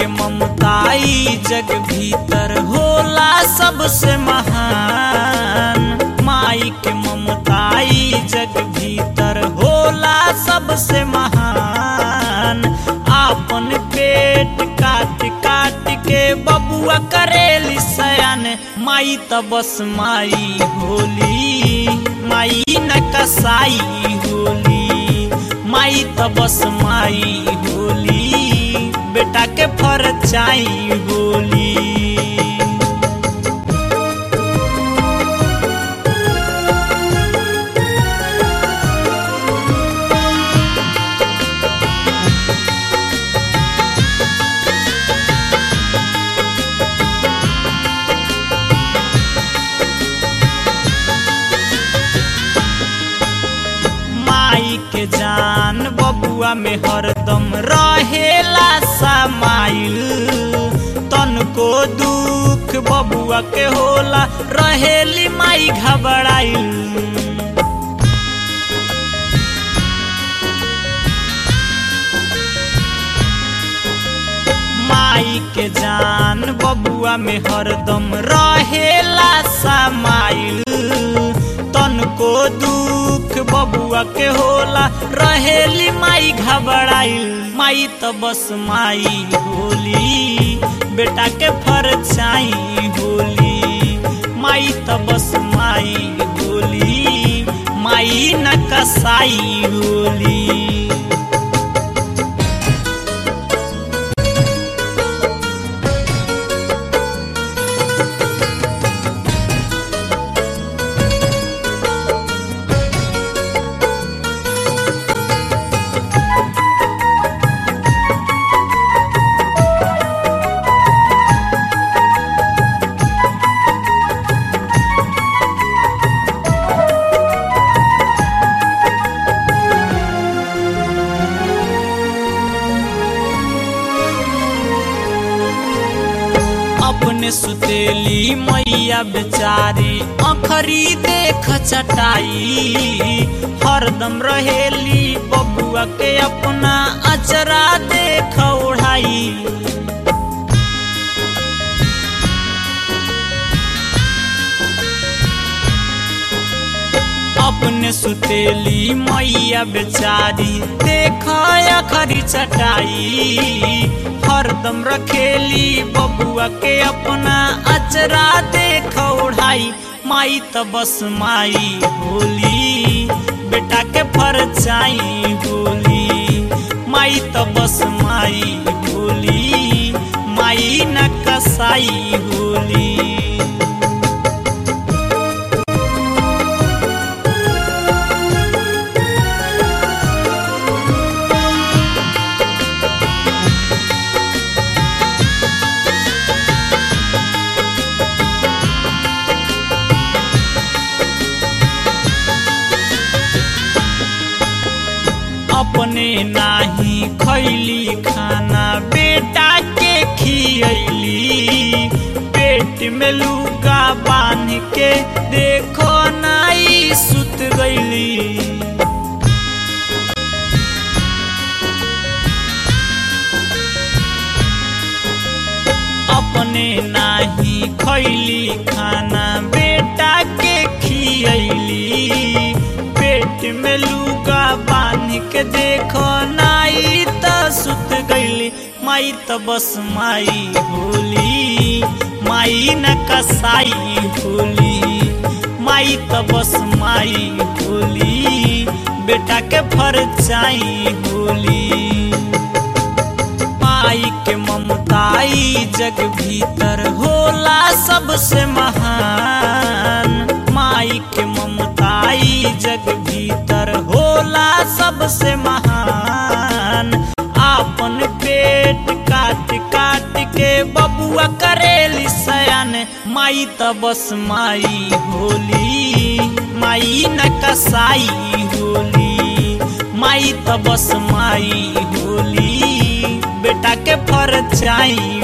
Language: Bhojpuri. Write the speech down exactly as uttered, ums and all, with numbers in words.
के ममताई जग भीतर होला सबसे महान। माई के ममताई जग भीतर होला सबसे महान। आपन पेट काट काट के बबुआ करेली सयान। माई त बस माई होली, माई न कसाई होली। माई त बस माई होली, बेटा के फरचाई होली। माई के जान बबुआ में हरदम रहेला समाइल। तनको दुख बबुआ के होला रहेली माई घबराइल। माई के जान बबुआ में हरदम रहेला समाइल। तनको दुख बबुआ के होला रहेली माई घबराइल। माई त बस माई होली, बेटा के फरचाई होली। माई त बस माई होली, माई न कसाई होली। अपने सुतेली मैया बेचारी अखरी देख चटाई। हरदम रहेली बबुआ के अपना अचरा देख ओढ़ाई। अपने सुतेली मैया बेचारी देख अखरी चटाई। हरदम रखेली बबुआ के अपना अचरा देख ओढ़ाई। माई त बस माई होली, बेटा के फरचाई होली। माई त बस माई होली, माई न कसाई होली। अपने नाही खैली खाना बेटा के खियैली। पेट में लुगा बांध के देखो नाई सुत गईली। अपने नाही खैली खाना बेटा के खियैली। पेट में लुगा बांध के देखो नाई त सुत गईली। माई त बस माई होली, माई न कसाई होली। माई त बस माई होली, बेटा के फरचाई होली। माई के ममताई जग भीतर होला सबसे महान। माई के ममताई जग भीतर होला सबसे महान। आपन पेट काट काट के बबुआ करेली सयान। माई त बस माई होली, माई न कसाई होली। माई त बस माई होली, बेटा के फरचाई